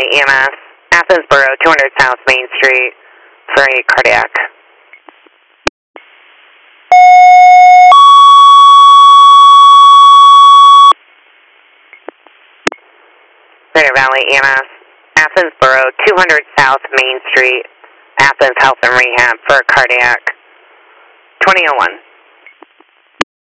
EMS, Athens Borough, 200 South Main Street, for a cardiac. Crater Valley EMS, Athens Borough, 200 South Main Street, Athens Health and Rehab for a cardiac. 2001.